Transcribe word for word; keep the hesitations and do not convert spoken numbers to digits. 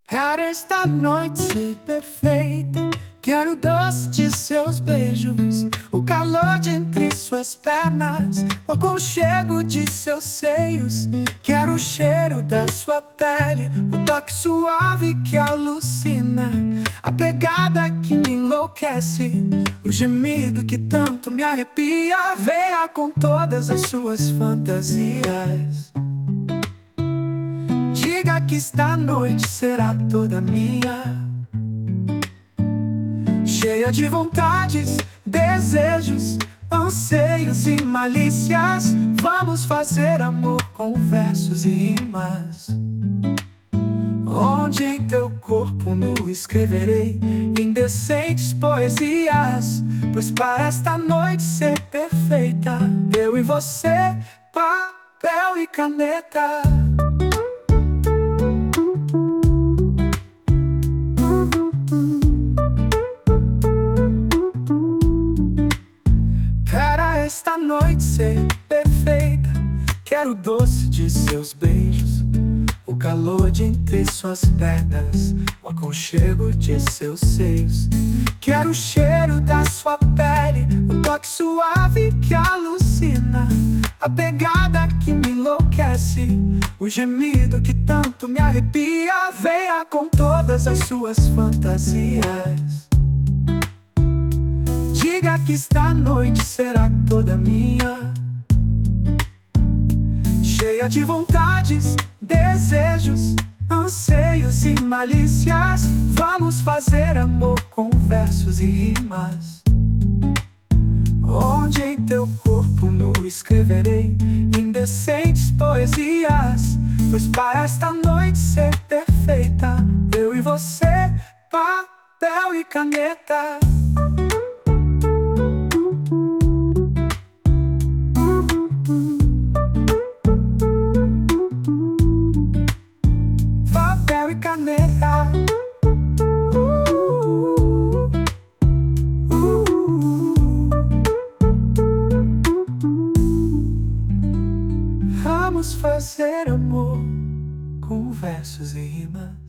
Quero esta noite ser perfeita. Quero o doce de seus beijos, o calor de entre suas pernas, o aconchego de seus seios. Quero o cheiro da sua pele, o toque suave que alucina, a pegada que me enlouquece, o gemido que tanto me arrepia. Venha com todas as suas fantasias. Diga que esta noite será toda minha, cheia de vontades, desejos, anseios e malícias. Vamos fazer amor com versos e rimas, onde em teu corpo nu escreverei indecentes poesias. Pois para esta noite ser perfeita, eu e você, papel e caneta. Esta noite ser perfeita. Quero o doce de seus beijos, o calor de entre suas pernas, o aconchego de seus seios. Quero o cheiro da sua pele, o toque suave que alucina, a pegada que me enlouquece, o gemido que tanto me arrepia. Venha com todas as suas fantasias. Diga que esta noite será toda minha, cheia de vontades, desejos, anseios e malícias. Vamos fazer amor com versos e rimas, onde em teu corpo nu escreverei indecentes poesias. Pois para esta noite ser perfeita, eu e você, papel e caneta. Papel e caneta. Uh, uh, uh. Vamos fazer amor com versos e rimas.